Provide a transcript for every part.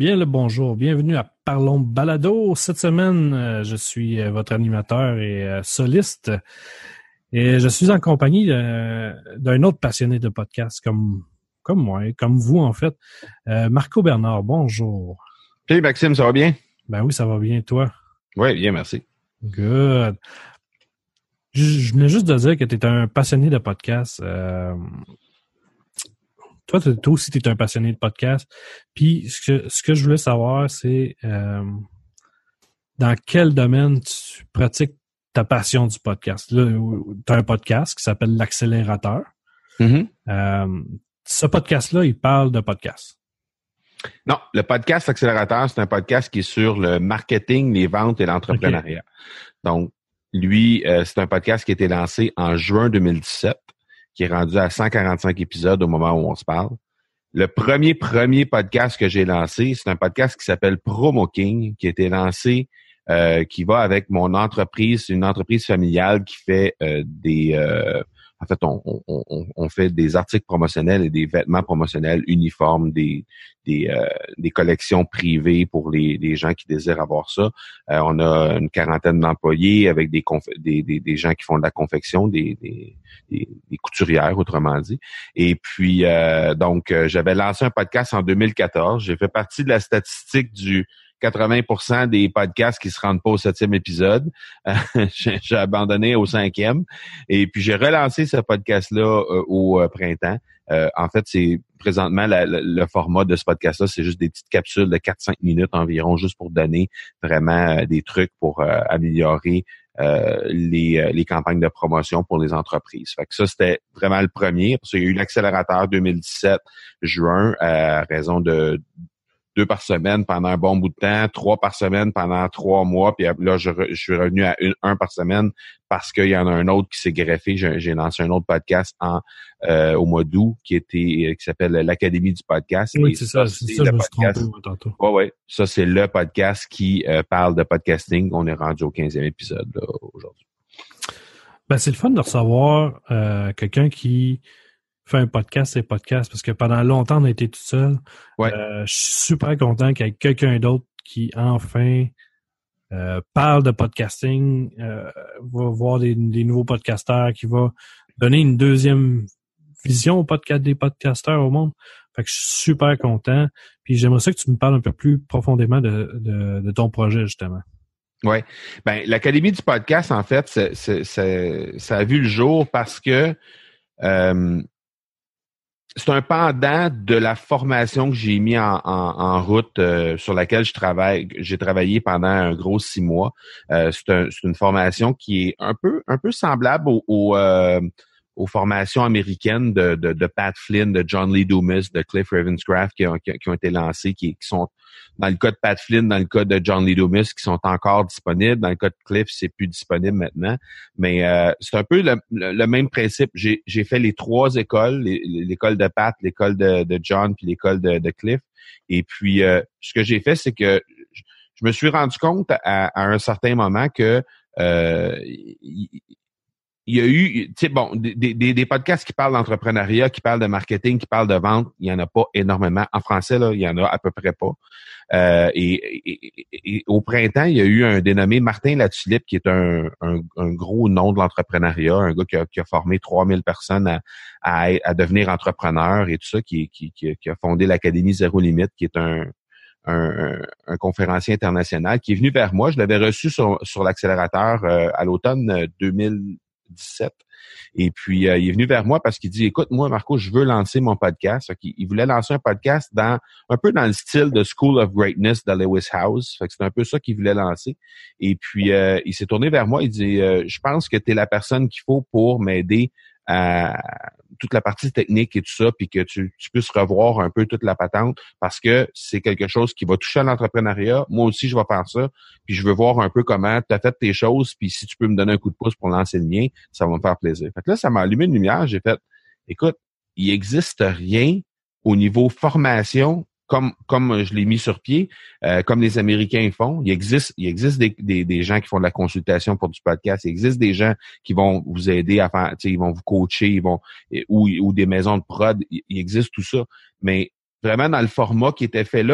Bien le bonjour, bienvenue à Parlons Balado. Cette semaine, je suis votre animateur et soliste et je suis en compagnie d'un autre passionné de podcast comme moi, comme vous en fait. Marco Bernard, bonjour. Salut Maxime, ça va bien? Ben oui, ça va bien, toi? Oui, bien, merci. Good. Je venais juste de dire que tu es un passionné de podcast. Toi aussi, tu es un passionné de podcast. Puis, ce que je voulais savoir, c'est dans quel domaine tu pratiques ta passion du podcast. Là, tu as un podcast qui s'appelle L'Accélérateur. Mm-hmm. Ce podcast-là, il parle de podcast. Non, le podcast Accélérateur, c'est un podcast qui est sur le marketing, les ventes et l'entrepreneuriat. Okay. Donc, lui, c'est un podcast qui a été lancé en juin 2017, qui est rendu à 145 épisodes au moment où on se parle. Le premier podcast que j'ai lancé, c'est un podcast qui s'appelle Promo King, qui a été lancé, qui va avec mon entreprise. C'est une entreprise familiale qui fait en fait, on fait des articles promotionnels et des vêtements promotionnels, uniformes, des collections privées pour les gens qui désirent avoir ça. On a une quarantaine d'employés avec des gens qui font de la confection, des couturières, autrement dit. Et puis, donc, j'avais lancé un podcast en 2014. J'ai fait partie de la statistique du 80% des podcasts qui se rendent pas au 7e épisode. J'ai abandonné au 5e. Et puis, j'ai relancé ce podcast-là au printemps. En fait, c'est présentement le format de ce podcast-là, c'est juste des petites capsules de 4-5 minutes environ, juste pour donner vraiment des trucs pour améliorer les campagnes de promotion pour les entreprises. Fait que ça, c'était vraiment le premier. Parce qu'il y a eu l'accélérateur 2017, juin, à raison de 2 par semaine pendant un bon bout de temps, 3 par semaine pendant 3 mois, puis là, je suis revenu à 1 par semaine parce qu'il y en a un autre qui s'est greffé. J'ai lancé un autre podcast au mois d'août qui s'appelle l'Académie du podcast. Oui, c'est ça, je me suis trompé tantôt. Ouais, ça, c'est le podcast qui parle de podcasting. On est rendu au 15e épisode là, aujourd'hui. Ben, c'est le fun de recevoir quelqu'un qui fait un podcast et podcast, parce que pendant longtemps, on a été tout seul. Ouais. Je suis super content qu'il y ait quelqu'un d'autre qui, enfin, parle de podcasting, va voir des nouveaux podcasteurs, qui va donner une deuxième vision des podcasteurs au monde. Fait que je suis super content. Puis j'aimerais ça que tu me parles un peu plus profondément de ton projet, justement. Oui. Ben, l'Académie du podcast, en fait, ça a vu le jour parce que c'est un pendant de la formation que j'ai mis en route, sur laquelle j'ai travaillé pendant un gros 6 mois. C'est une formation qui est un peu semblable aux formations américaines de Pat Flynn, de John Lee Dumas, de Cliff Ravenscraft qui ont été lancées, qui sont dans le cas de Pat Flynn, dans le cas de John Lee Dumas, qui sont encore disponibles. Dans le cas de Cliff, c'est plus disponible maintenant. Mais c'est un peu le même principe. J'ai fait les 3 écoles, l'école de Pat, l'école de John, puis l'école de Cliff. Et puis, ce que j'ai fait, c'est que je me suis rendu compte à un certain moment que il y a eu, tu sais, bon, des podcasts qui parlent d'entrepreneuriat, qui parlent de marketing, qui parlent de vente, il y en a pas énormément. En français, là, il y en a à peu près pas. Et au printemps, il y a eu un dénommé Martin Latulippe, qui est un gros nom de l'entrepreneuriat, un gars qui a formé 3000 personnes à devenir entrepreneur et tout ça, qui a fondé l'Académie Zéro Limite, qui est un conférencier international, qui est venu vers moi. Je l'avais reçu sur l'accélérateur à l'automne 2017. Et puis, il est venu vers moi parce qu'il dit, écoute, moi, Marco, je veux lancer mon podcast. Fait qu'il voulait lancer un podcast un peu dans le style de School of Greatness de Lewis Howes. Fait que c'est un peu ça qu'il voulait lancer. Et puis, il s'est tourné vers moi. Il dit, je pense que tu es la personne qu'il faut pour m'aider à toute la partie technique et tout ça, puis que tu puisses revoir un peu toute la patente, parce que c'est quelque chose qui va toucher à l'entrepreneuriat. Moi aussi, je vais faire ça, puis je veux voir un peu comment tu as fait tes choses, puis si tu peux me donner un coup de pouce pour lancer le mien, ça va me faire plaisir. Fait que là, ça m'a allumé une lumière. J'ai fait, écoute, il existe rien au niveau formation comme je l'ai mis sur pied, comme les Américains font. Il existe des gens qui font de la consultation pour du podcast. Il existe des gens qui vont vous aider à faire, ils vont vous coacher, ou des maisons de prod. Il existe tout ça. Mais vraiment dans le format qui était fait là, puis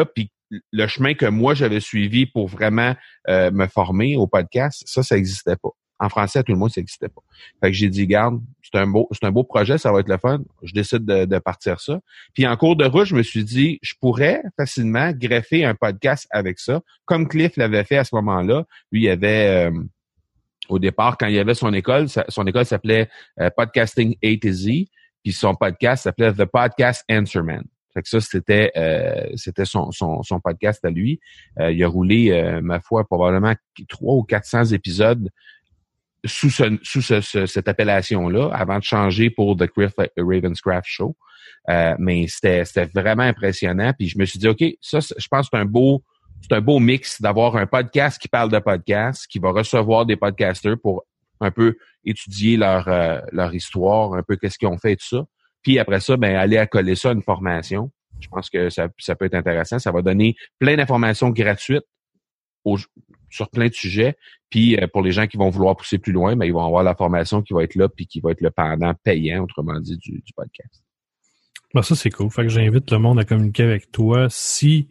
le chemin que moi j'avais suivi pour vraiment me former au podcast, ça existait pas. En français, à tout le monde, ça n'existait pas. Fait que j'ai dit, garde, c'est un beau projet, ça va être le fun. Je décide de partir ça. Puis en cours de route, je me suis dit, je pourrais facilement greffer un podcast avec ça, comme Cliff l'avait fait à ce moment-là. Lui, il avait au départ, quand il avait son école s'appelait Podcasting A to Z, puis son podcast s'appelait The Podcast Answerman. Fait que ça, c'était son podcast à lui. Il a roulé, ma foi, probablement 300 ou 400 épisodes sous cette appellation-là, avant de changer pour The Cliff Ravenscraft Show. Mais c'était vraiment impressionnant. Puis je me suis dit, OK, ça, je pense que c'est un beau mix d'avoir un podcast qui parle de podcast, qui va recevoir des podcasters pour un peu étudier leur histoire, un peu qu'est-ce qu'ils ont fait et tout ça. Puis après ça, ben aller accoler ça à une formation. Je pense que ça peut être intéressant. Ça va donner plein d'informations gratuites sur plein de sujets. Puis pour les gens qui vont vouloir pousser plus loin, ben ils vont avoir la formation qui va être là puis qui va être le pendant payant, autrement dit, du podcast. Ben ça, c'est cool. Fait que j'invite le monde à communiquer avec toi s'ils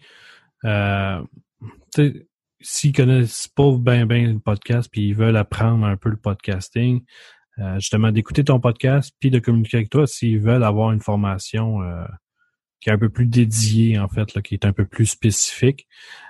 connaissent pas bien le podcast puis ils veulent apprendre un peu le podcasting, justement d'écouter ton podcast puis de communiquer avec toi s'ils veulent avoir une formation qui est un peu plus dédiée, en fait, là, qui est un peu plus spécifique.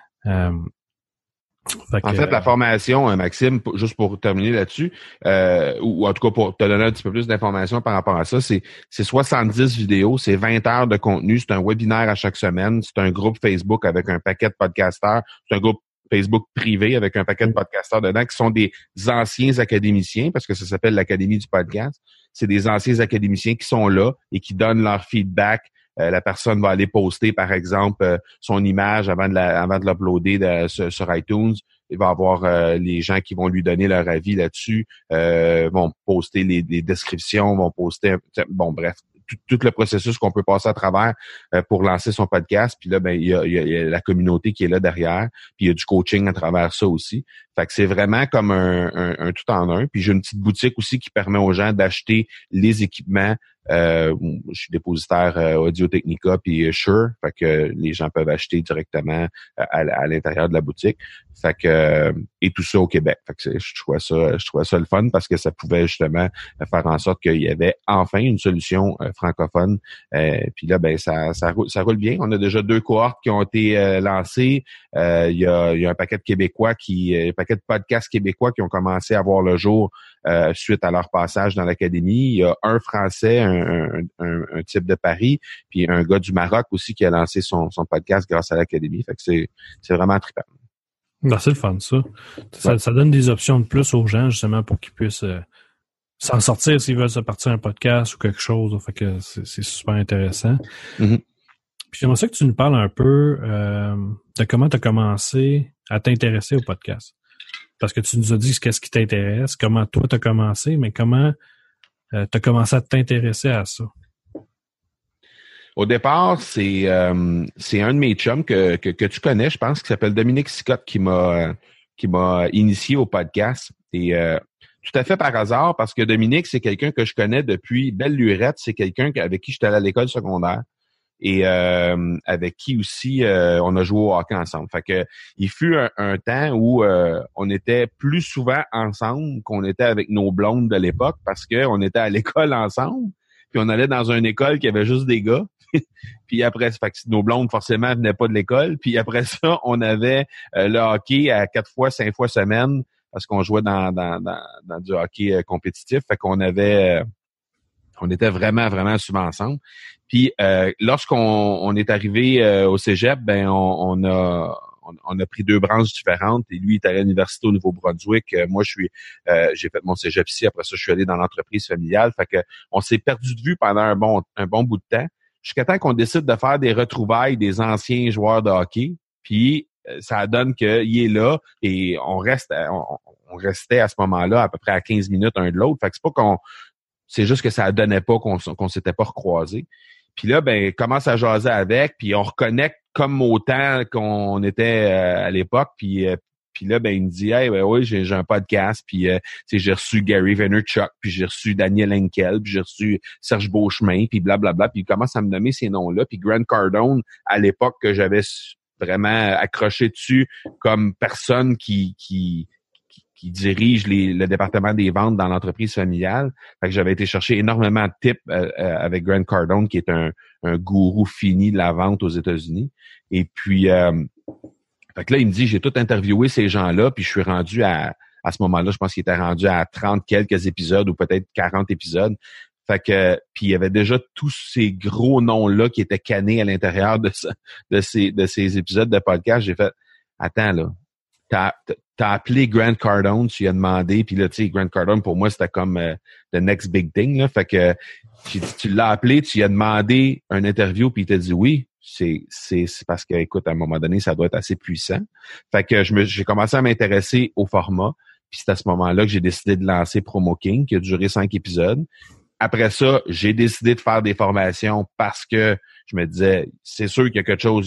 En fait, la formation, Maxime, juste pour terminer là-dessus, ou en tout cas pour te donner un petit peu plus d'informations par rapport à ça, c'est 70 vidéos, c'est 20 heures de contenu, c'est un webinaire à chaque semaine, c'est un groupe Facebook avec un paquet de podcasteurs, c'est un groupe Facebook privé avec un paquet de podcasteurs dedans qui sont des anciens académiciens, parce que ça s'appelle l'Académie du podcast. C'est des anciens académiciens qui sont là et qui donnent leur feedback. La personne va aller poster, par exemple, son image avant de l'uploader sur iTunes. Il va avoir les gens qui vont lui donner leur avis là-dessus, vont poster les descriptions, vont poster... Bon, bref, tout le processus qu'on peut passer à travers pour lancer son podcast. Puis là, ben il y a la communauté qui est là derrière. Puis il y a du coaching à travers ça aussi. Fait que c'est vraiment comme un tout en un. Puis j'ai une petite boutique aussi qui permet aux gens d'acheter les équipements. Je suis dépositaire Audio-Technica puis Shure. Fait que les gens peuvent acheter directement à l'intérieur de la boutique. Fait que et tout ça au Québec. Fait que je trouvais ça le fun parce que ça pouvait justement faire en sorte qu'il y avait enfin une solution francophone. Puis là, ben ça roule bien. On a déjà 2 cohortes qui ont été lancées. Il y a un paquet de Québécois un paquet de podcasts québécois qui ont commencé à voir le jour suite à leur passage dans l'académie. Il y a un Français, un type de Paris, puis un gars du Maroc aussi qui a lancé son podcast grâce à l'académie. Fait que c'est vraiment trippant. Ben, c'est le fun, ça. Ça donne des options de plus aux gens, justement, pour qu'ils puissent s'en sortir s'ils veulent se partir un podcast ou quelque chose. Fait que c'est super intéressant. Mm-hmm. Puis j'aimerais ça que tu nous parles un peu de comment tu as commencé à t'intéresser au podcast. Parce que tu nous as dit qu'est-ce qui t'intéresse, comment toi tu as commencé, mais comment tu as commencé à t'intéresser à ça. Au départ, c'est un de mes chums que tu connais, je pense, qui s'appelle Dominique Sicotte, qui m'a initié au podcast. Et tout à fait par hasard, parce que Dominique, c'est quelqu'un que je connais depuis belle lurette. C'est quelqu'un avec qui j'étais allé à l'école secondaire et avec qui aussi on a joué au hockey ensemble. Fait que il fut un temps où on était plus souvent ensemble qu'on était avec nos blondes de l'époque parce que on était à l'école ensemble. Puis on allait dans une école qui avait juste des gars. Puis après, fait que nos blondes, forcément, venaient pas de l'école. Puis après ça, on avait le hockey à 4 fois, 5 fois semaine parce qu'on jouait dans du hockey compétitif. Fait qu'on avait... on était vraiment, vraiment souvent ensemble. Puis lorsqu'on est arrivé au cégep, ben on a pris 2 branches différentes. Et lui, il est à l'université au Nouveau-Brunswick. Moi, j'ai fait mon cégep ici. Après ça, je suis allé dans l'entreprise familiale. Fait que on s'est perdu de vue pendant un bon bout de temps. Jusqu'à temps qu'on décide de faire des retrouvailles des anciens joueurs de hockey. Puis ça donne qu'il est là et on restait à ce moment-là à peu près à 15 minutes un de l'autre. Fait que c'est juste que ça donnait pas qu'on s'était pas recroisés. Puis là, ben, commence à jaser avec, puis on reconnecte comme autant qu'on était à l'époque. Puis là, ben, il me dit, hey, ben oui, j'ai un podcast, puis j'ai reçu Gary Vaynerchuk, puis j'ai reçu Daniel Henkel, puis j'ai reçu Serge Beauchemin, puis blablabla. Puis il commence à me nommer ces noms-là. Puis Grant Cardone, à l'époque que j'avais vraiment accroché dessus comme personne qui dirige le département des ventes dans l'entreprise familiale. Fait que j'avais été chercher énormément de tips avec Grant Cardone, qui est un gourou fini de la vente aux États-Unis. Et puis, fait que là, il me dit, j'ai tout interviewé ces gens-là, puis je suis rendu à ce moment-là, je pense qu'il était rendu à 30 quelques épisodes ou peut-être 40 épisodes. Fait que, puis il y avait déjà tous ces gros noms-là qui étaient cannés à l'intérieur de ces épisodes de podcast. J'ai fait, attends, là, t'as appelé Grant Cardone, tu lui as demandé, puis là, tu sais, Grant Cardone, pour moi, c'était comme the next big thing, là. Fait que tu l'as appelé, tu lui as demandé un interview, puis il t'a dit oui. C'est parce que, écoute, à un moment donné, ça doit être assez puissant. Fait que j'ai commencé à m'intéresser au format, puis c'est à ce moment-là que j'ai décidé de lancer Promo King, qui a duré 5 épisodes. Après ça, j'ai décidé de faire des formations parce que je me disais, c'est sûr qu'il y a quelque chose,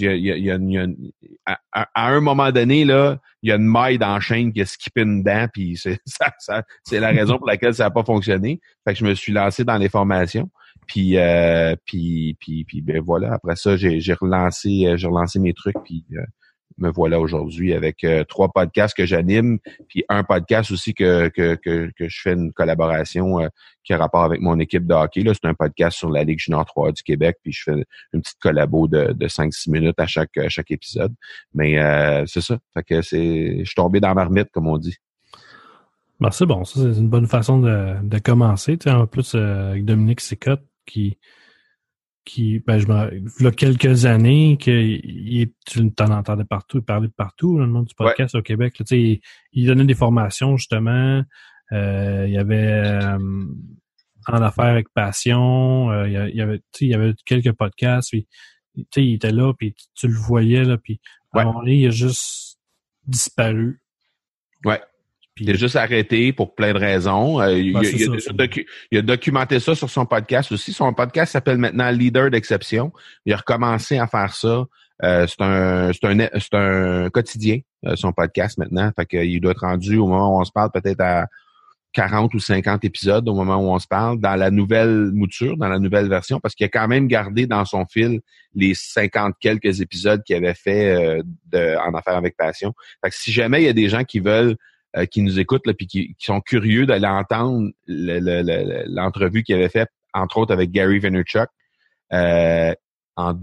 à un moment donné, là, il y a une maille dans la chaîne qui a skippé une dent, puis c'est la raison pour laquelle ça n'a pas fonctionné. Fait que je me suis lancé dans les formations. Puis ben voilà, après ça, j'ai relancé mes trucs, puis me voilà aujourd'hui avec 3 podcasts que j'anime, puis un podcast aussi que je fais une collaboration qui a rapport avec mon équipe de hockey. Là, c'est un podcast sur la Ligue junior 3 du Québec, puis je fais une petite collabo de 5-6 minutes à chaque épisode. Mais c'est ça. Fait que je suis tombé dans la marmite, comme on dit. Ben, c'est bon, ça c'est une bonne façon de commencer. Tu sais, en plus, avec Dominique Sicotte, qui ben, il y a quelques années, tu t'en entendais partout, il parlait de partout, là, le monde du podcast au Québec. Là, tu sais, il donnait des formations, justement. Il y avait En affaires avec passion. Il y avait quelques podcasts. Puis, tu sais, il était là, puis tu le voyais, là, puis à un moment donné, il a juste disparu. Ouais. Puis, il a juste arrêté pour plein de raisons. Il a documenté ça sur son podcast aussi. Son podcast s'appelle maintenant Leader d'exception. Il a recommencé à faire ça. C'est un quotidien, son podcast maintenant. Fait qu'il doit être rendu au moment où on se parle peut-être à 40 ou 50 épisodes au moment où on se parle, dans la nouvelle mouture, dans la nouvelle version, parce qu'il a quand même gardé dans son fil les 50 quelques épisodes qu'il avait fait en Affaires avec passion. Fait que si jamais il y a des gens qui veulent qui nous écoutent là, puis qui sont curieux d'aller entendre l'entrevue qu'il avait faite, entre autres avec Gary Vaynerchuk en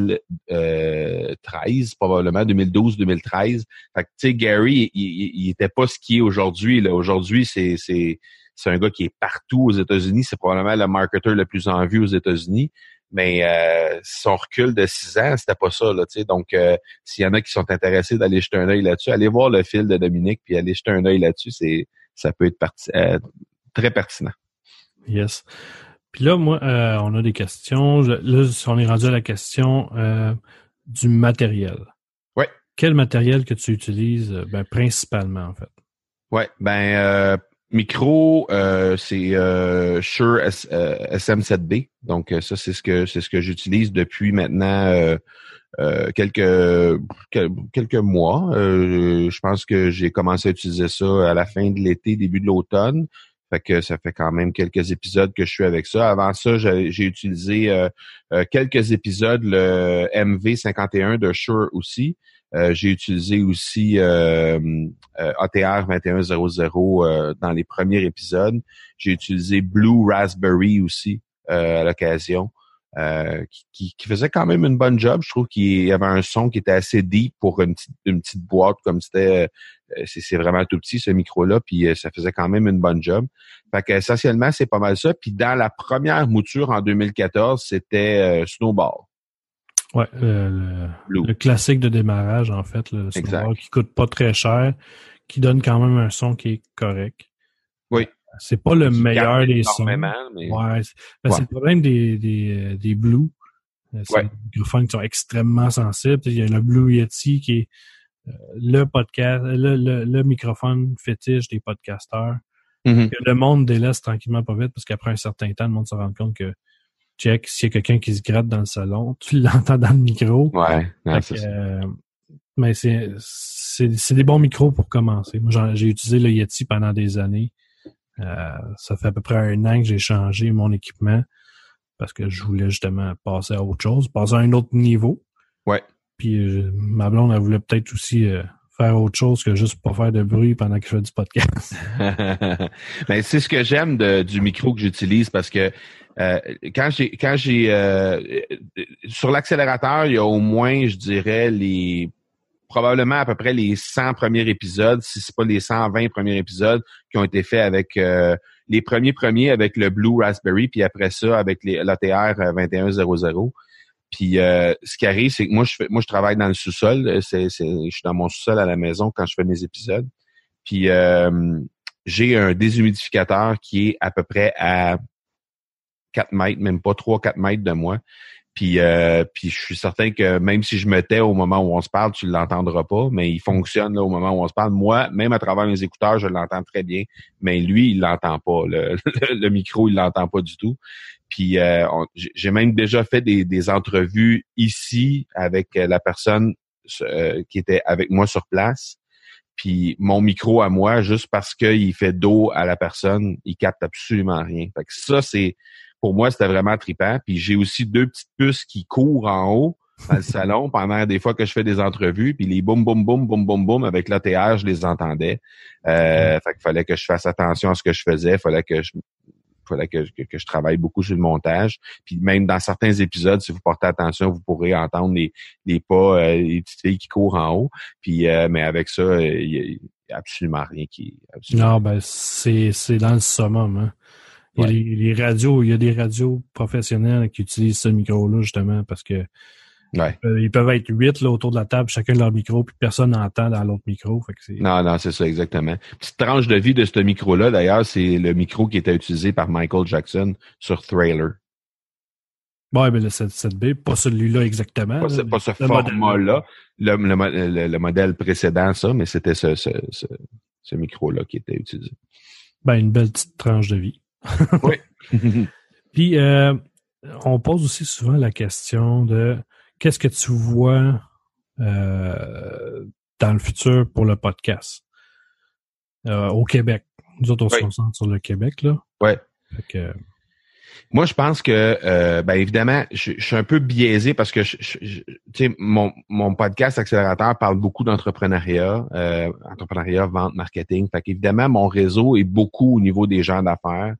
2013, probablement, 2012-2013. Fait que, tu sais, Gary, il était pas ce qu'il est aujourd'hui. Là. Aujourd'hui, c'est un gars qui est partout aux États-Unis. C'est probablement le marketeur le plus en vue aux États-Unis. Mais son recul de 6 ans, c'était pas ça, là, tu sais. Donc, s'il y en a qui sont intéressés d'aller jeter un œil là-dessus, allez voir le fil de Dominique, puis aller jeter un œil là-dessus, ça peut être très pertinent. Yes. Puis là, moi, on a des questions. Là, on est rendu à la question du matériel. Oui. Quel matériel que tu utilises, principalement, en fait? Oui, micro, c'est Shure SM7B. Donc ça, c'est ce que j'utilise depuis maintenant quelques mois. Je pense que j'ai commencé à utiliser ça à la fin de l'été, début de l'automne. Fait que ça fait quand même quelques épisodes que je suis avec ça. Avant ça, j'ai utilisé quelques épisodes le MV51 de Shure aussi. J'ai utilisé aussi ATR 2100 dans les premiers épisodes. J'ai utilisé Blue Raspberry aussi à l'occasion, qui faisait quand même une bonne job. Je trouve qu'il y avait un son qui était assez deep pour une petite boîte comme c'était. C'est vraiment tout petit ce micro-là, puis ça faisait quand même une bonne job. Fait que essentiellement, c'est pas mal ça. Puis dans la première mouture en 2014, c'était Snowball. Ouais, le classique de démarrage, en fait, le Snowball qui coûte pas très cher, qui donne quand même un son qui est correct. Oui. C'est pas le meilleur des sons. Mais... Ouais, c'est le problème des Blue. C'est des microphones qui sont extrêmement sensibles. Il y a le Blue Yeti qui est le podcast, le microphone fétiche des podcasteurs. Mm-hmm. Que le monde délaisse tranquillement pas vite parce qu'après un certain temps, le monde se rend compte que check, s'il y a quelqu'un qui se gratte dans le salon, tu l'entends dans le micro. Ouais, c'est ça. Mais c'est des bons micros pour commencer. Moi, j'ai utilisé le Yeti pendant des années. Ça fait à peu près 1 an que j'ai changé mon équipement parce que je voulais justement passer à autre chose, passer à un autre niveau. Ouais. Puis ma blonde, elle voulait peut-être aussi faire autre chose que juste pas faire de bruit pendant que je fais du podcast. Ben, c'est ce que j'aime du micro que j'utilise parce que quand j'ai sur l'accélérateur, il y a au moins, je dirais, probablement à peu près les 100 premiers épisodes, si c'est pas les 120 premiers épisodes qui ont été faits avec les premiers avec le Blue Raspberry, puis après ça avec l'ATR 2100. Puis ce qui arrive, c'est que moi je travaille dans le sous-sol. Je suis dans mon sous-sol à la maison quand je fais mes épisodes. Puis j'ai un déshumidificateur qui est à peu près à 4 mètres, même pas 3-4 mètres de moi. Puis je suis certain que même si je me tais au moment où on se parle, tu l'entendras pas, mais il fonctionne là, au moment où on se parle. Moi, même à travers mes écouteurs, je l'entends très bien, mais lui, il l'entend pas. Le micro, il l'entend pas du tout. Puis j'ai même déjà fait des entrevues ici avec la personne qui était avec moi sur place. Puis mon micro à moi, juste parce qu'il fait dos à la personne, il capte absolument rien. Fait que ça, pour moi, c'était vraiment trippant. Puis j'ai aussi 2 petites puces qui courent en haut dans le salon pendant des fois que je fais des entrevues. Puis les boum, boum, boum, boum, boum, boum, avec l'ATR, je les entendais. Fait qu'il fallait que je fasse attention à ce que je faisais. Fallait que je travaille beaucoup sur le montage. Puis même dans certains épisodes, si vous portez attention, vous pourrez entendre les pas, les petites filles qui courent en haut. Puis mais avec ça, il y a absolument rien qui... Non, ben c'est dans le summum, hein. Il y a les radios, il y a des radios professionnelles qui utilisent ce micro-là, justement, parce que ils peuvent être 8 là, autour de la table, chacun leur micro, puis personne n'entend dans l'autre micro. Fait que Non, c'est ça, exactement. Petite tranche de vie de ce micro-là, d'ailleurs, c'est le micro qui était utilisé par Michael Jackson sur Thriller. Ouais, ben le 7B, pas celui-là exactement. Pas ce format-là. Le modèle précédent, ça, mais c'était ce micro-là qui était utilisé. Ben, une belle petite tranche de vie. Oui. Puis, on pose aussi souvent la question de qu'est-ce que tu vois dans le futur pour le podcast au Québec. Nous autres, on se concentre sur le Québec, là. Oui. Moi, je pense que, ben évidemment, je suis un peu biaisé parce que, tu sais, mon podcast Accélérateur parle beaucoup d'entrepreneuriat, vente, marketing. Fait qu'évidemment, mon réseau est beaucoup au niveau des gens d'affaires.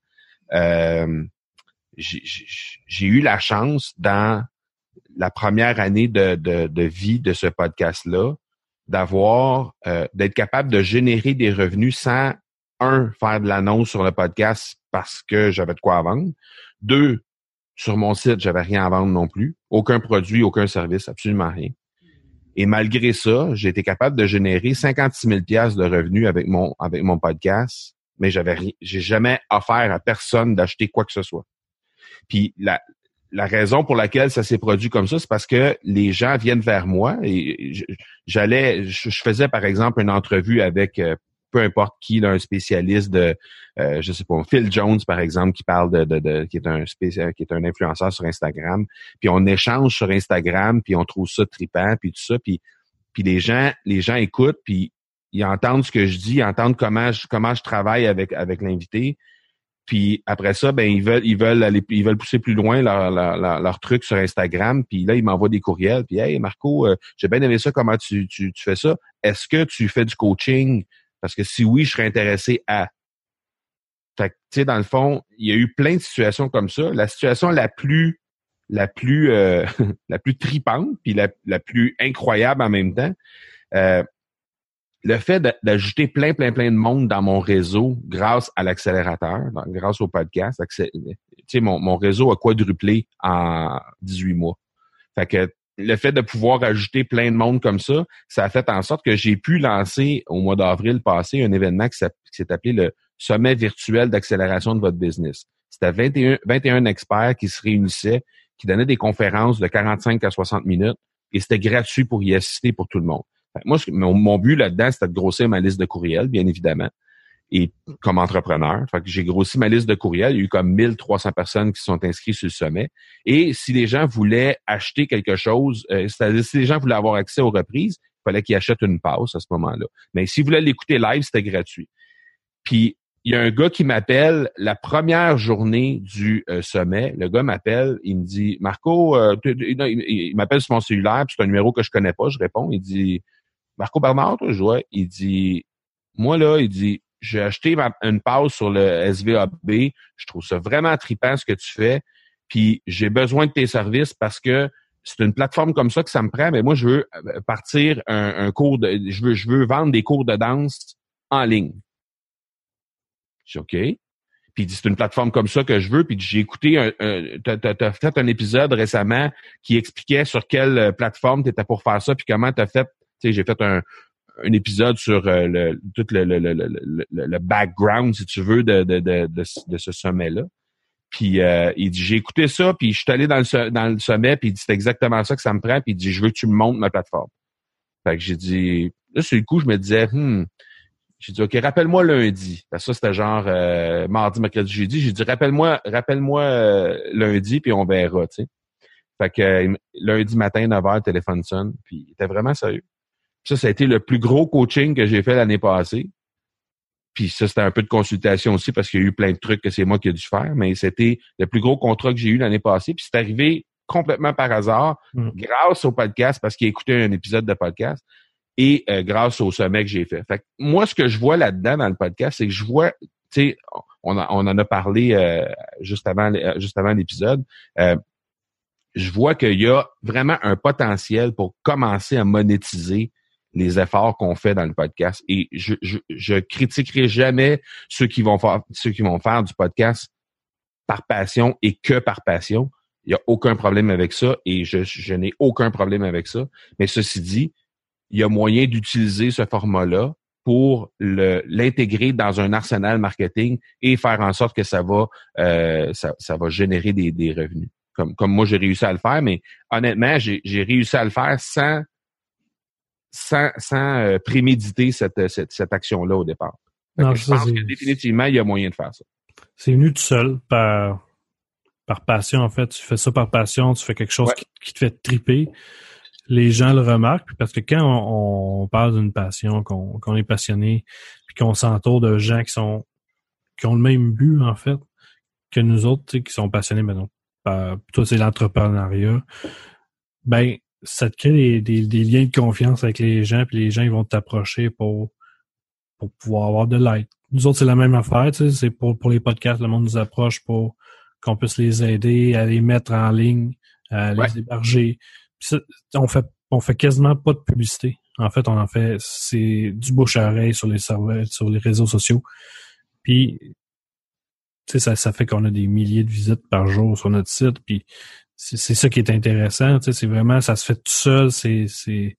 J'ai eu la chance dans la première année de vie de ce podcast-là d'être capable de générer des revenus sans, faire de l'annonce sur le podcast parce que j'avais de quoi à vendre. 2, sur mon site, j'avais rien à vendre non plus. Aucun produit, aucun service, absolument rien. Et malgré ça, j'ai été capable de générer 56 000 $ de revenus avec mon podcast, mais j'ai jamais offert à personne d'acheter quoi que ce soit. Puis la raison pour laquelle ça s'est produit comme ça, c'est parce que les gens viennent vers moi et je faisais par exemple une entrevue avec peu importe qui, là, un spécialiste de, je sais pas, Phil Jones, par exemple, qui parle qui est un influenceur sur Instagram. Puis on échange sur Instagram, puis on trouve ça trippant, puis tout ça. Puis les gens écoutent, puis ils entendent ce que je dis, ils entendent comment je travaille avec l'invité. Puis après ça, ben ils veulent pousser plus loin leur truc sur Instagram. Puis là, ils m'envoient des courriels. Puis hey Marco, j'ai bien aimé ça. Comment tu fais ça? Est-ce que tu fais du coaching? Parce que si oui, je serais intéressé à. Fait que, tu sais, dans le fond, il y a eu plein de situations comme ça. La situation la plus tripante, puis la plus incroyable en même temps, le fait d'ajouter plein de monde dans mon réseau grâce à l'accélérateur, grâce au podcast. Tu sais, mon réseau a quadruplé en 18 mois. Fait que le fait de pouvoir ajouter plein de monde comme ça, ça a fait en sorte que j'ai pu lancer au mois d'avril passé un événement qui s'est appelé le Sommet virtuel d'accélération de votre business. C'était 21 experts qui se réunissaient, qui donnaient des conférences de 45 à 60 minutes et c'était gratuit pour y assister pour tout le monde. Moi, mon but là-dedans, c'était de grossir ma liste de courriels, bien évidemment, et comme entrepreneur. Fait que j'ai grossi ma liste de courriels. Il y a eu comme 1300 personnes qui sont inscrites sur le sommet. Et si les gens voulaient acheter quelque chose, c'est-à-dire si les gens voulaient avoir accès aux reprises, il fallait qu'ils achètent une passe à ce moment-là. Mais s'ils voulaient l'écouter live, c'était gratuit. Puis il y a un gars qui m'appelle la première journée du sommet. Le gars m'appelle, il me dit « Marco, il m'appelle sur mon cellulaire, puis c'est un numéro que je connais pas, je réponds. Il dit « Marco Bernard, toi, je vois. » Il dit « Moi, là, il dit, j'ai acheté une pause sur le SVAB. Je trouve ça vraiment trippant ce que tu fais. Puis j'ai besoin de tes services parce que c'est une plateforme comme ça que ça me prend. Mais moi, je veux partir un cours de, je veux vendre des cours de danse en ligne. » Je dis OK. Puis il dit, c'est une plateforme comme ça que je veux. Puis j'ai écouté, t'as fait un épisode récemment qui expliquait sur quelle plateforme tu étais pour faire ça, puis comment t'as fait. Tu sais, j'ai fait un épisode sur tout le background, si tu veux, de ce sommet-là. Puis il dit, j'ai écouté ça, puis je suis allé dans le sommet, puis il dit, c'est exactement ça que ça me prend. Puis il dit, je veux que tu me montres ma plateforme. Fait que j'ai dit, là, sur le coup, je me disais, j'ai dit, OK, rappelle-moi lundi. Parce que ça, c'était genre mardi, mercredi, jeudi. J'ai dit, rappelle-moi lundi, puis on verra, tu sais. Fait que lundi matin, 9h, téléphone sonne, puis il était vraiment sérieux. Puis ça a été le plus gros coaching que j'ai fait l'année passée. Puis ça, c'était un peu de consultation aussi, parce qu'il y a eu plein de trucs que c'est moi qui ai dû faire, mais c'était le plus gros contrat que j'ai eu l'année passée. Puis c'est arrivé complètement par hasard, grâce au podcast, parce qu'il a écouté un épisode de podcast. Et grâce au sommet que j'ai fait. Fait que moi, ce que je vois là-dedans dans le podcast, c'est que je vois, tu sais, on en a parlé juste avant l'épisode. Je vois qu'il y a vraiment un potentiel pour commencer à monétiser les efforts qu'on fait dans le podcast. Et je critiquerai jamais ceux qui vont faire du podcast par passion et que par passion. Il y a aucun problème avec ça et je n'ai aucun problème avec ça. Mais ceci dit, il y a moyen d'utiliser ce format-là pour l'intégrer dans un arsenal marketing et faire en sorte que ça va générer des revenus. Comme moi, j'ai réussi à le faire, mais honnêtement, j'ai réussi à le faire sans préméditer cette action-là au départ. Non, je pense que définitivement, il y a moyen de faire ça. C'est venu tout seul par passion, en fait. Tu fais ça par passion, tu fais quelque chose qui te fait triper. Les gens le remarquent, parce que quand on parle d'une passion, qu'on est passionné, puis qu'on s'entoure de gens qui ont le même but, en fait, que nous autres, tu sais, qui sont passionnés, maintenant, plutôt c'est l'entrepreneuriat, ben, ça te crée des liens de confiance avec les gens, puis les gens, ils vont t'approcher pour pouvoir avoir de l'aide. Nous autres, c'est la même affaire, tu sais, c'est pour les podcasts, le monde nous approche pour qu'on puisse les aider à les mettre en ligne, à les héberger. Puis ça, on fait quasiment pas de publicité. En fait, c'est du bouche à oreille sur les serveurs, sur les réseaux sociaux. Puis, tu sais, ça fait qu'on a des milliers de visites par jour sur notre site. Puis, c'est ça qui est intéressant. Tu sais, c'est vraiment, ça se fait tout seul. C'est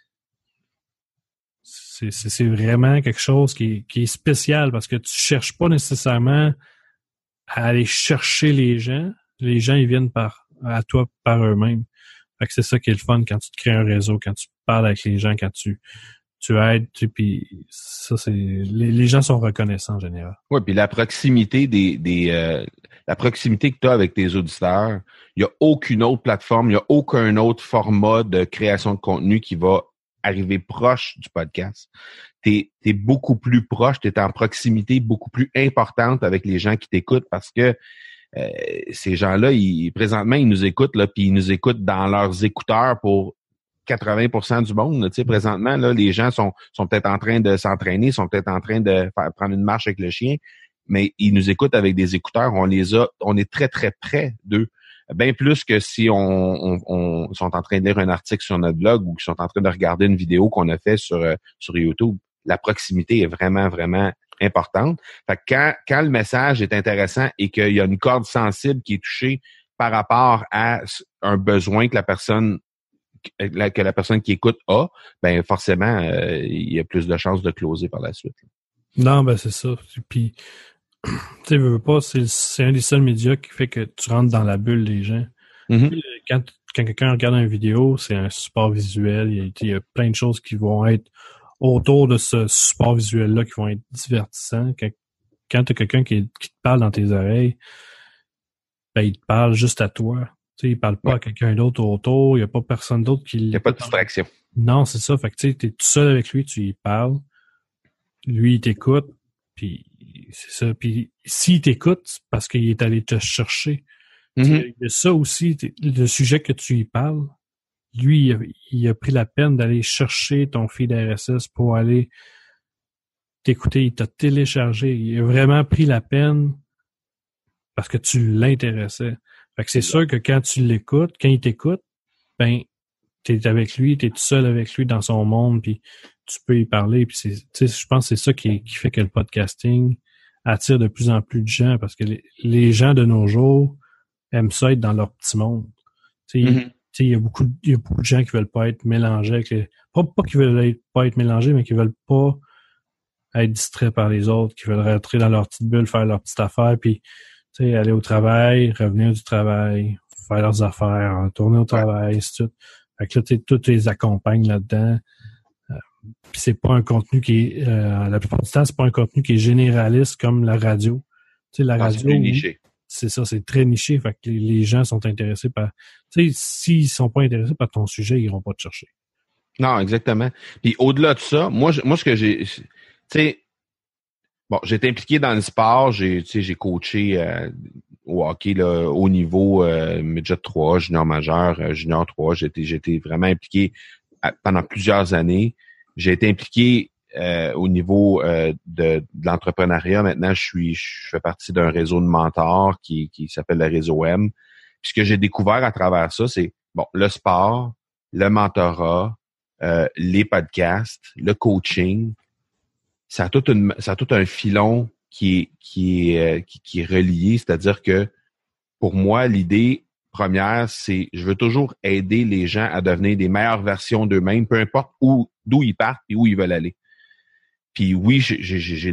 vraiment quelque chose qui est spécial parce que tu cherches pas nécessairement à aller chercher les gens. Les gens, ils viennent à toi par eux-mêmes. Fait que c'est ça qui est le fun quand tu te crées un réseau, quand tu parles avec les gens, quand tu aides, puis ça, c'est les gens sont reconnaissants en général. Oui, puis la proximité la proximité que tu as avec tes auditeurs, il n'y a aucune autre plateforme, il n'y a aucun autre format de création de contenu qui va arriver proche du podcast. T'es beaucoup plus proche, t'es en proximité beaucoup plus importante avec les gens qui t'écoutent parce que ces gens-là, présentement, ils nous écoutent, là, puis ils nous écoutent dans leurs écouteurs pour 80% du monde. Tu sais, présentement, là, les gens sont peut-être en train de s'entraîner, sont peut-être en train de prendre une marche avec le chien, mais ils nous écoutent avec des écouteurs. On est très, très près d'eux. Bien plus que si on sont en train de lire un article sur notre blog ou qu'ils sont en train de regarder une vidéo qu'on a fait sur YouTube. La proximité est vraiment, vraiment importante. Fait que quand le message est intéressant et qu'il y a une corde sensible qui est touchée par rapport à un besoin que la personne qui écoute a, ben forcément, il y a plus de chances de closer par la suite. Non, ben c'est ça. Puis, tu sais, veux pas, c'est un des seuls médias qui fait que tu rentres dans la bulle des gens. Mm-hmm. Quand quelqu'un regarde une vidéo, c'est un support visuel. Il y a plein de choses qui vont être autour de ce support visuel-là qui vont être divertissants. Quand tu as quelqu'un qui te parle dans tes oreilles, ben il te parle juste à toi. Tu sais, il parle pas à quelqu'un d'autre autour. Il y a pas personne d'autre qui... Il n'y a pas de distraction. Non, c'est ça. Fait que tu sais, t'es tout seul avec lui, tu y parles. Lui, il t'écoute. Puis c'est ça. Puis s'il t'écoute, c'est parce qu'il est allé te chercher. Mm-hmm. Il y a ça aussi, le sujet que tu y parles, lui, il a pris la peine d'aller chercher ton feed RSS pour aller t'écouter. Il t'a téléchargé. Il a vraiment pris la peine parce que tu l'intéressais. Fait que c'est sûr que quand tu l'écoutes, quand il t'écoute, ben, t'es avec lui, t'es tout seul avec lui dans son monde, puis tu peux y parler. Puis je pense que c'est ça qui fait que le podcasting attire de plus en plus de gens, parce que les gens de nos jours aiment ça être dans leur petit monde. Il y a beaucoup de gens qui veulent pas être mélangés avec les... Pas qu'ils veulent pas être mélangés, mais qui veulent pas être distraits par les autres, qui veulent rentrer dans leur petite bulle, faire leur petite affaire, puis aller au travail, revenir du travail, faire leurs affaires, retourner au travail, c'est tout. Fait que là, tout les accompagne là-dedans. Puis c'est pas un contenu qui est... la plupart du temps, c'est pas un contenu qui est généraliste comme la radio. La radio... C'est niché. C'est ça, c'est très niché. Fait que les gens sont intéressés par... s'ils sont pas intéressés par ton sujet, ils iront pas te chercher. Non, exactement. Puis au-delà de ça, moi ce que j'ai... j'ai été impliqué dans le sport. J'ai coaché au hockey là, au niveau midget 3, junior majeur, junior 3. J'ai été vraiment impliqué pendant plusieurs années. J'ai été impliqué au niveau de l'entrepreneuriat. Maintenant, je fais partie d'un réseau de mentors qui s'appelle le réseau M. Puis ce que j'ai découvert à travers ça, c'est le sport, le mentorat, les podcasts, le coaching. Ça a tout un filon qui est relié. C'est-à-dire que pour moi, l'idée première, c'est je veux toujours aider les gens à devenir des meilleures versions d'eux-mêmes, peu importe d'où ils partent et où ils veulent aller. Puis oui, j'ai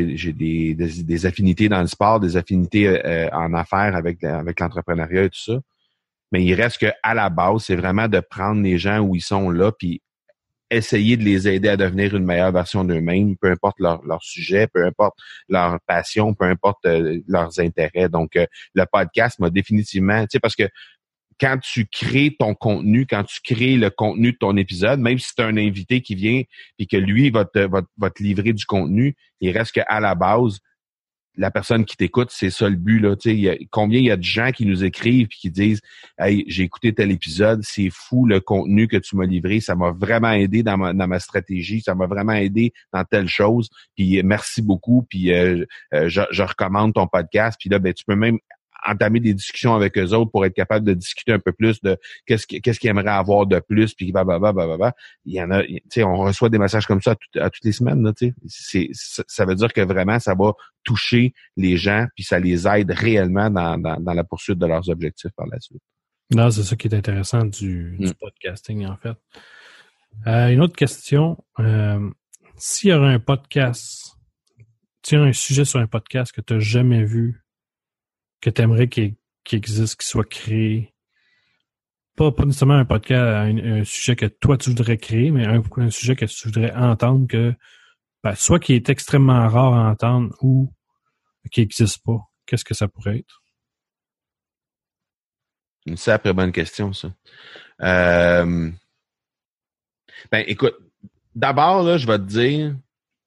des affinités dans le sport, des affinités en affaires avec l'entrepreneuriat et tout ça. Mais il reste que à la base, c'est vraiment de prendre les gens où ils sont là, puis essayer de les aider à devenir une meilleure version d'eux-mêmes, peu importe leur sujet, peu importe leur passion, peu importe leurs intérêts. Donc, le podcast m'a définitivement, parce que quand tu crées ton contenu, quand tu crées le contenu de ton épisode, même si c'est un invité qui vient et que lui va te livrer du contenu, il reste qu'à la base, la personne qui t'écoute, c'est ça le but, là. Combien il y a de gens qui nous écrivent et qui disent « Hey, j'ai écouté tel épisode, c'est fou le contenu que tu m'as livré, ça m'a vraiment aidé dans ma stratégie, ça m'a vraiment aidé dans telle chose, puis merci beaucoup, puis je recommande ton podcast. » Puis là, tu peux même entamer des discussions avec eux autres pour être capable de discuter un peu plus de qu'est-ce qu'ils aimeraient avoir de plus, puis blablabla. Il y en a, on reçoit des messages comme ça à toutes les semaines, là, ça veut dire que vraiment ça va toucher les gens, puis ça les aide réellement dans la poursuite de leurs objectifs par la suite. Non, c'est ça qui est intéressant du podcasting, en fait. Une autre question, s'il y aurait un podcast, s'il y aurait un sujet sur un podcast que tu n'as jamais vu, que tu aimerais qu'il existe, qu'il soit créé. Pas nécessairement un podcast, un sujet que toi tu voudrais créer, mais un sujet que tu voudrais entendre que soit qui est extrêmement rare à entendre ou qui n'existe pas. Qu'est-ce que ça pourrait être? Une sacrée bonne question, ça. Écoute, d'abord, là, je vais te dire,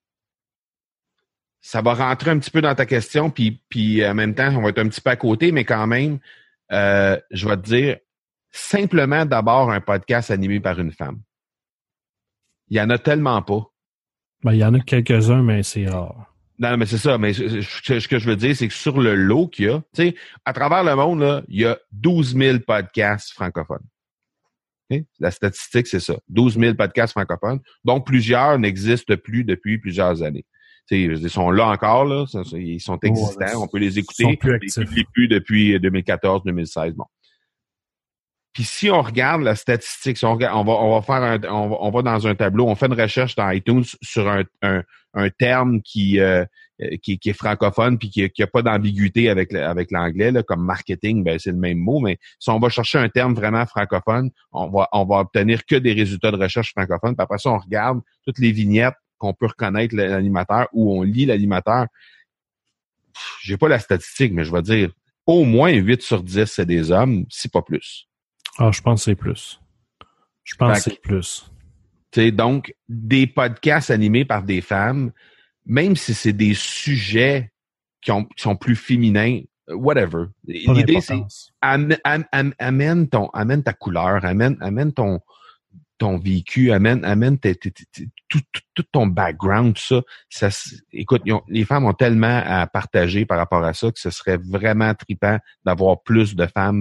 ça va rentrer un petit peu dans ta question, puis en même temps, on va être un petit peu à côté, mais quand même, je vais te dire simplement d'abord un podcast animé par une femme. Il y en a tellement pas. Il y en a quelques-uns, mais c'est rare. Non, mais c'est ça. Mais ce que je veux dire, c'est que sur le lot qu'il y a, tu sais, à travers le monde, là, il y a 12 000 podcasts francophones. Okay? La statistique, c'est ça. 12 000 podcasts francophones, dont plusieurs n'existent plus depuis plusieurs années. Ils sont là encore, là, ils sont existants, on peut les écouter. Ils sont plus depuis 2014-2016. Bon. Puis si on regarde la statistique, si on va dans un tableau, on fait une recherche dans iTunes sur un terme qui est francophone puis qui a pas d'ambiguïté avec l'anglais, là, comme marketing, c'est le même mot, mais si on va chercher un terme vraiment francophone, on va obtenir que des résultats de recherche francophones. Puis après ça, on regarde toutes les vignettes qu'on peut reconnaître l'animateur ou on lit l'animateur. J'ai pas la statistique, mais je vais dire au moins 8 sur 10, c'est des hommes, si pas plus. Ah, je pense que c'est plus. Je pense que c'est plus. Donc, des podcasts animés par des femmes, même si c'est des sujets qui sont plus féminins, whatever. L'idée, c'est amène ta couleur, amène ton vécu, amène tout ton background, tout ça. Écoute, les femmes ont tellement à partager par rapport à ça que ce serait vraiment trippant d'avoir plus de femmes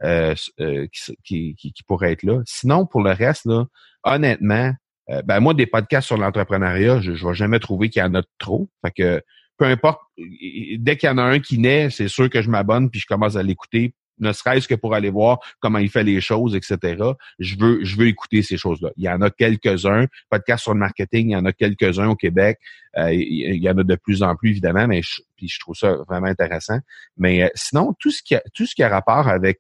qui pourraient être là. Sinon, pour le reste, là, honnêtement, moi, des podcasts sur l'entrepreneuriat, je vais jamais trouver qu'il y en a trop. Fait que peu importe, dès qu'il y en a un qui naît, c'est sûr que je m'abonne puis je commence à l'écouter, ne serait-ce que pour aller voir comment il fait les choses, etc. Je veux écouter ces choses-là. Il y en a quelques-uns, podcasts sur le marketing, il y en a quelques-uns au Québec. Il y en a de plus en plus, évidemment, mais je trouve ça vraiment intéressant. Mais sinon, tout ce qui a rapport avec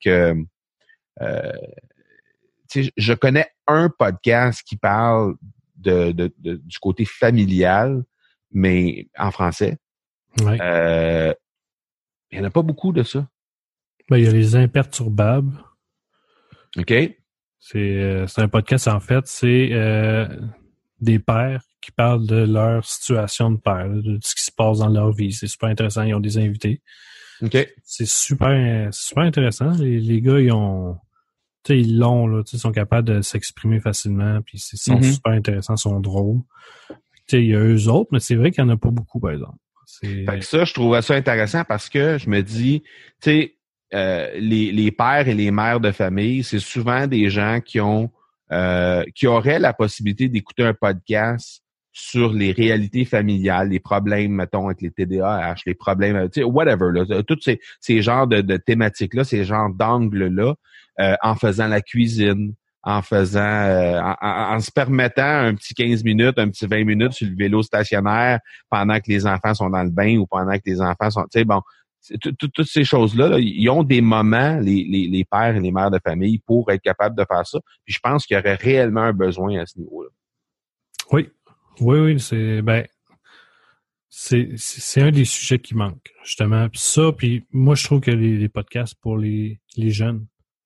je connais un podcast qui parle du côté familial, mais en français. Ouais. Il n'y en a pas beaucoup de ça. Ben, il y a les imperturbables. OK. C'est un podcast, en fait, c'est des pères qui parlent de leur situation de père, de ce qui se passe dans leur vie. C'est super intéressant. Ils ont des invités. OK. C'est super intéressant. Les gars, ils ont... Tu sais, ils l'ont, là. Ils sont capables de s'exprimer facilement. Puis ils sont super intéressants, ils sont drôles. Tu sais, il y a eux autres, mais c'est vrai qu'il n'y en a pas beaucoup, par exemple. Fait que ça, je trouvais ça intéressant parce que je me dis, tu sais, les pères et les mères de famille, c'est souvent des gens qui auraient la possibilité d'écouter un podcast sur les réalités familiales, les problèmes, mettons, avec les TDAH, les problèmes, tu sais, whatever, là, tous ces genres de thématiques-là, ces genres d'angles-là, en faisant la cuisine, en se permettant un petit 15 minutes, un petit 20 minutes sur le vélo stationnaire pendant que les enfants sont dans le bain ou pendant que les enfants sont, tu sais, bon, toutes ces choses-là, là, ils ont des moments, les pères et les mères de famille, pour être capables de faire ça. Puis je pense qu'il y aurait réellement un besoin à ce niveau-là. Oui, c'est un des sujets qui manque, justement. Puis ça, puis moi, je trouve que les podcasts pour les jeunes,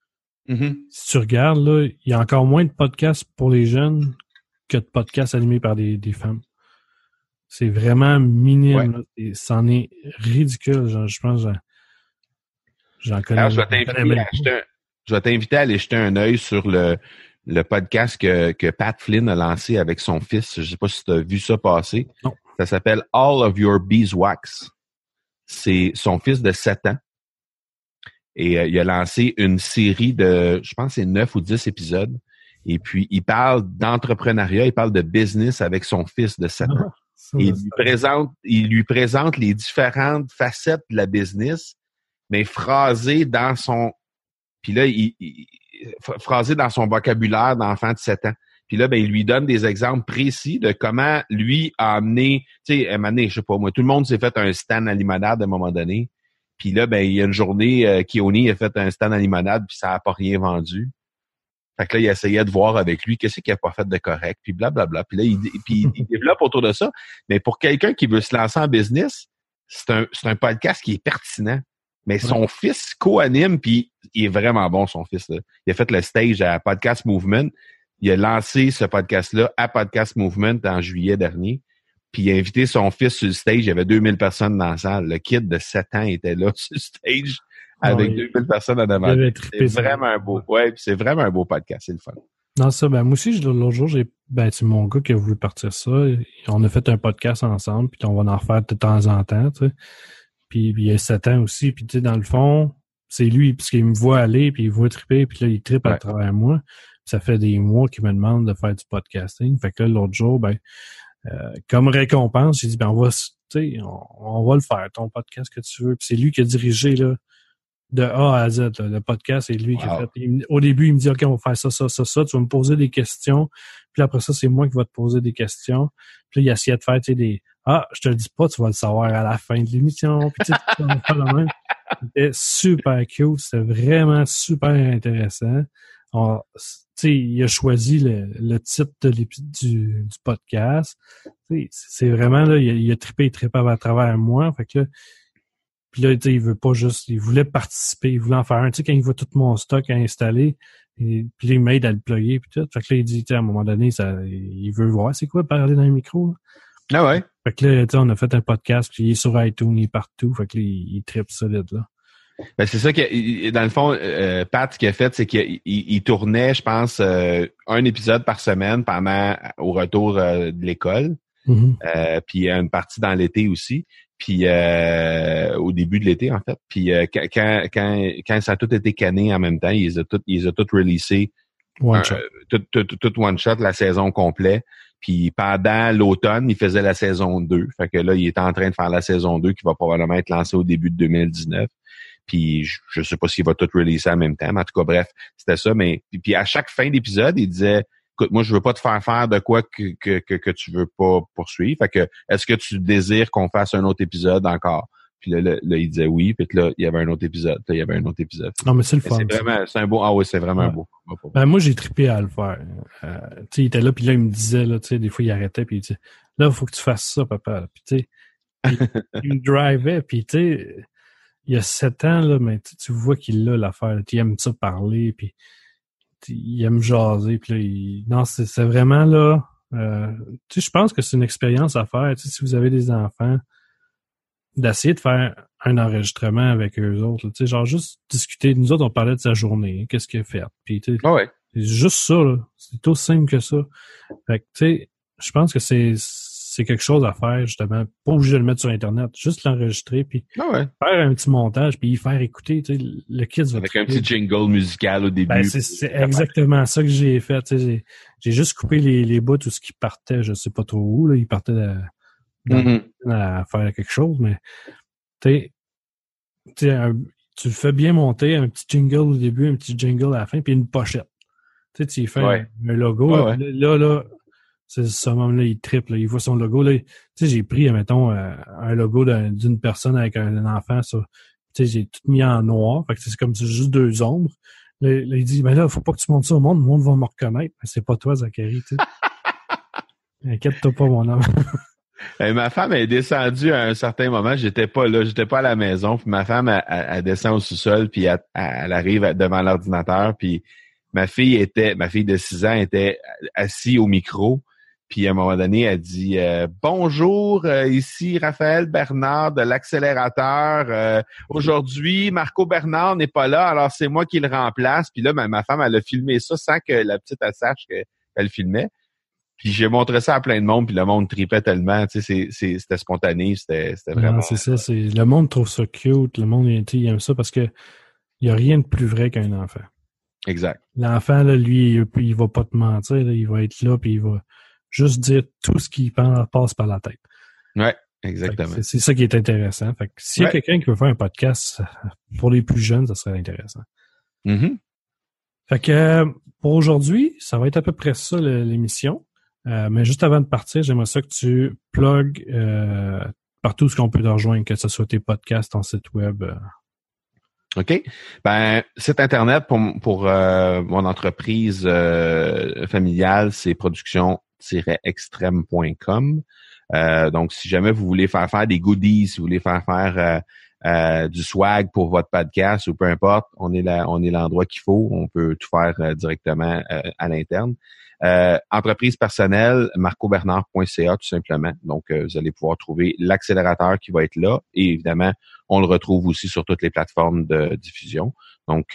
si tu regardes, là, il y a encore moins de podcasts pour les jeunes que de podcasts animés par des femmes. C'est vraiment minime. Ouais. Là, et c'en est ridicule. Genre, je pense j'en connais. Alors, je vais t'inviter à aller jeter un œil sur le podcast que Pat Flynn a lancé avec son fils. Je sais pas si tu as vu ça passer. Non. Ça s'appelle All of Your Beeswax. C'est son fils de 7 ans. Et il a lancé une série de, je pense, c'est 9 ou 10 épisodes. Et puis, il parle d'entrepreneuriat, il parle de business avec son fils de 7 ans. Et il lui présente les différentes facettes de la business, mais phrasées dans son... Puis là, phrasé dans son vocabulaire d'enfant de 7 ans. Puis là, il lui donne des exemples précis de comment lui a amené, tu sais, à un moment donné, je sais pas moi, tout le monde s'est fait un stand à limonade à un moment donné. Puis là, il y a une journée, Keone a fait un stand à limonade, puis ça a pas rien vendu. Fait que là, il essayait de voir avec lui qu'est-ce qu'il a pas fait de correct, puis blablabla. Puis là, il développe autour de ça. Mais pour quelqu'un qui veut se lancer en business, c'est un podcast qui est pertinent. Mais son fils co-anime, puis il est vraiment bon, son fils. Là. Il a fait le stage à Podcast Movement. Il a lancé ce podcast-là à Podcast Movement en juillet dernier. Puis il a invité son fils sur le stage. Il y avait 2000 personnes dans la salle. Le kid de 7 ans était là sur le stage avec 2000 personnes en avant. C'est vraiment un beau. Ouais, c'est vraiment un beau podcast. C'est le fun. Non, ça, moi aussi, l'autre jour, c'est mon gars qui a voulu partir ça. On a fait un podcast ensemble, puis on va en refaire de temps en temps, tu sais. Puis il y a 7 ans aussi, puis tu sais, dans le fond, c'est lui, parce qu'il me voit aller, puis il voit triper, puis là, il trippe à travers moi. Ça fait des mois qu'il me demande de faire du podcasting. Fait que là, l'autre jour, comme récompense, j'ai dit, on va le faire, ton podcast que tu veux. Puis c'est lui qui a dirigé, là, de A à Z, là, le podcast, c'est lui qui a fait. Au début, il me dit, OK, on va faire ça, tu vas me poser des questions. Puis après ça, c'est moi qui vais te poser des questions. Puis là, il essayait de faire, je te le dis pas, tu vas le savoir à la fin de l'émission. Puis tu sais, le même. C'était super cute, c'était vraiment super intéressant. Il a choisi le titre du podcast. C'est vraiment, là, il a trippé à travers moi. Fait que là, puis là, il veut pas juste, il voulait participer, il voulait en faire un. Tu sais, quand il voit tout mon stock à installer, puis là, il m'aide à le plugger, puis tout. Fait que là, il dit, à un moment donné, il veut voir, c'est quoi parler dans le micro, là? Ah ouais? Fait que là, tu sais, on a fait un podcast, puis il est sur iTunes, il est partout. Fait que là, il tripe solide, là. Ben, c'est ça que, dans le fond, Pat, ce qu'il a fait, c'est qu'il tournait, je pense, un épisode par semaine au retour de l'école. Mm-hmm. Puis une partie dans l'été aussi. Puis au début de l'été, en fait. Puis quand ça a tout été canné en même temps, ils les ont tout releasé. One shot. Tout one shot, la saison complète. Puis pendant l'automne, il faisait la saison 2. Fait que là, il est en train de faire la saison 2 qui va probablement être lancée au début de 2019. Puis je sais pas s'il va tout releaser en même temps, mais en tout cas, bref, c'était ça. Mais puis à chaque fin d'épisode, il disait, écoute, moi, je veux pas te faire de quoi que tu veux pas poursuivre. Fait que, est-ce que tu désires qu'on fasse un autre épisode encore? Puis là, il disait oui. Puis là, il y avait un autre épisode. Là, il y avait un autre épisode. Non, mais c'est le fun. C'est un beau. Ah oui, c'est vraiment beau. Ben, moi, j'ai trippé à le faire. Tu sais, il était là, puis là, il me disait, là, tu sais, des fois, il arrêtait, puis il disait, là, il faut que tu fasses ça, papa. Puis, tu sais, il me drivait, puis, tu sais, il y a 7 ans, là, mais tu vois qu'il a l'affaire. Il aime ça parler, puis il aime jaser, puis là, non, c'est vraiment, là, tu sais, je pense que c'est une expérience à faire. Tu sais, si vous avez des enfants, d'essayer de faire un enregistrement avec eux autres. Tu sais, genre juste discuter. Nous autres, on parlait de sa journée, qu'est-ce qu'il a fait. Puis, tu sais, c'est juste ça, là. C'est aussi simple que ça. Fait que, tu sais, je pense que c'est quelque chose à faire, justement. Pas obligé de le mettre sur Internet. Juste l'enregistrer, puis faire un petit montage, puis y faire écouter, tu sais, le kids va avec un petit jingle musical au début. Ben, c'est exactement ça que j'ai fait. Tu sais, j'ai juste coupé les bouts, tout ce qui partait, je sais pas trop où, là. Il partait à faire quelque chose, mais tu le fais bien monter, un petit jingle au début, un petit jingle à la fin, puis une pochette. Tu fais un logo. Là, c'est ce moment-là, il triple, il voit son logo. Là, j'ai pris, mettons, un logo d'une personne avec un enfant. J'ai tout mis en noir. Fait que c'est comme c'est juste 2 ombres. Là, il dit, ben là, faut pas que tu montres ça au monde, le monde va me reconnaître. Mais c'est pas toi, Zachary. Inquiète-toi pas, mon homme. Ma femme est descendue à un certain moment. J'étais pas là, j'étais pas à la maison. Puis ma femme, elle descend au sous-sol, puis elle arrive devant l'ordinateur. Puis ma fille de 6 ans était assise au micro. Puis à un moment donné, elle dit bonjour, ici Raphaël Bernard de l'accélérateur. Aujourd'hui, Marco Bernard n'est pas là, alors c'est moi qui le remplace. Puis là, ma femme, elle a filmé ça sans que la petite elle sache qu'elle filmait. Puis j'ai montré ça à plein de monde, puis le monde tripait tellement, tu sais, c'était spontané, c'était vraiment... Non, c'est ça, le monde trouve ça cute, le monde il aime ça parce que il y a rien de plus vrai qu'un enfant. Exact. L'enfant, là, lui, il va pas te mentir, là, il va être là, puis il va juste dire tout ce qui passe par la tête. Ouais, exactement. C'est ça qui est intéressant. Fait que s'il y a quelqu'un qui veut faire un podcast pour les plus jeunes, ça serait intéressant. Mm-hmm. Fait que pour aujourd'hui, ça va être à peu près ça l'émission. Mais juste avant de partir, j'aimerais ça que tu plugues partout ce qu'on peut te rejoindre, que ce soit tes podcasts, ton site web. OK. Ben, site internet pour mon entreprise familiale, c'est production-extrême.com. Donc, si jamais vous voulez faire des goodies, si vous voulez faire du swag pour votre podcast ou peu importe, on est l'endroit qu'il faut. On peut tout faire directement à l'interne. Entreprise personnelle, marcobernard.ca tout simplement. Donc, vous allez pouvoir trouver l'accélérateur qui va être là. Et évidemment, on le retrouve aussi sur toutes les plateformes de diffusion. Donc,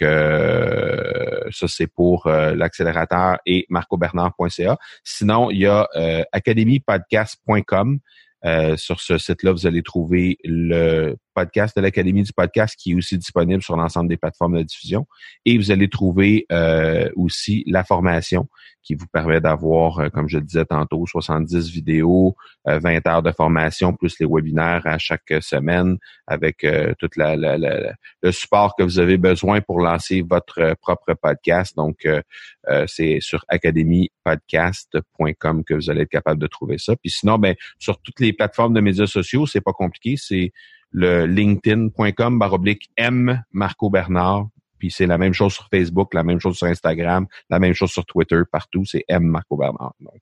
ça, c'est pour l'accélérateur et marcobernard.ca. Sinon, il y a academypodcast.com. Sur ce site-là, vous allez trouver le podcast de l'Académie du podcast qui est aussi disponible sur l'ensemble des plateformes de diffusion. Et vous allez trouver aussi la formation qui vous permet d'avoir, comme je le disais tantôt, 70 vidéos, 20 heures de formation, plus les webinaires à chaque semaine avec tout le support que vous avez besoin pour lancer votre propre podcast. Donc, c'est sur academypodcast.com que vous allez être capable de trouver ça. Puis sinon, ben sur toutes les plateformes de médias sociaux, c'est pas compliqué, c'est le linkedin.com/M Marco Bernard. Puis c'est la même chose sur Facebook, la même chose sur Instagram, la même chose sur Twitter, partout, c'est M Marco Bernard. Donc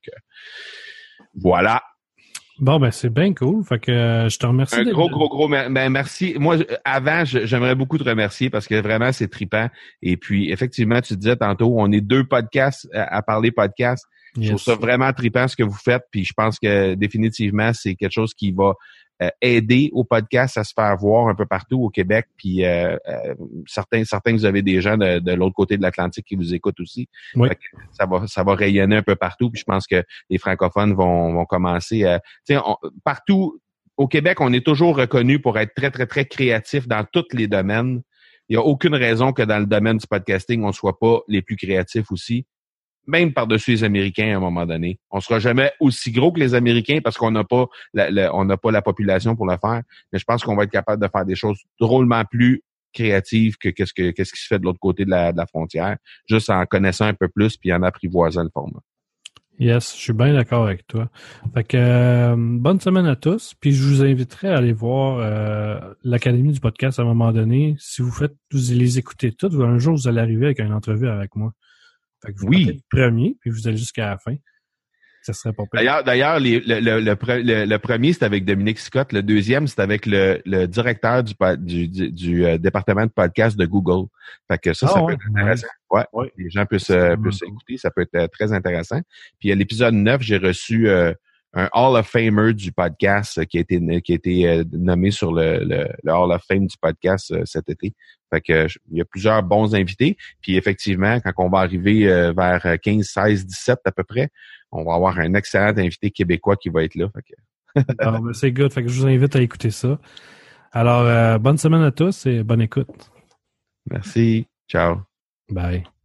voilà. Bon, ben c'est bien cool. Fait que je te remercie. Un gros merci. Moi, avant, j'aimerais beaucoup te remercier parce que vraiment, c'est trippant. Et puis, effectivement, tu disais tantôt, on est 2 podcasts à parler podcast. Je trouve ça vraiment trippant ce que vous faites, puis je pense que définitivement, c'est quelque chose qui va aider au podcast à se faire voir un peu partout au Québec, puis certains vous avez des gens de l'autre côté de l'Atlantique qui vous écoutent aussi. Oui. Ça va rayonner un peu partout, puis je pense que les francophones vont commencer à... Partout au Québec, on est toujours reconnu pour être très, très, très créatif dans tous les domaines. Il n'y a aucune raison que dans le domaine du podcasting, on ne soit pas les plus créatifs aussi. Même par-dessus les Américains à un moment donné. On sera jamais aussi gros que les Américains parce qu'on n'a pas la population pour le faire. Mais je pense qu'on va être capable de faire des choses drôlement plus créatives que qu'est-ce qui se fait de l'autre côté de la frontière, juste en connaissant un peu plus puis en apprivoisant le format. Yes, je suis bien d'accord avec toi. Fait que bonne semaine à tous. Puis je vous inviterai à aller voir l'Académie du podcast à un moment donné. Si vous les écoutez toutes, un jour vous allez arriver avec une entrevue avec moi. Fait que vous partez le premier, puis vous allez jusqu'à la fin. Ça serait pas pire. D'ailleurs, le premier, c'était avec Dominique Scott. Le deuxième, c'était avec le directeur du département de podcast de Google. Fait que ça peut être intéressant. Ouais. Les gens peuvent écouter. Ça peut être très intéressant. Puis à l'épisode 9, j'ai reçu un Hall of Famer du podcast qui a été nommé sur le Hall of Fame du podcast cet été. Fait que il y a plusieurs bons invités. Puis effectivement, quand on va arriver vers 15, 16, 17 à peu près, on va avoir un excellent invité québécois qui va être là. Fait que... c'est good. Fait que je vous invite à écouter ça. Alors, bonne semaine à tous et bonne écoute. Merci. Ciao. Bye.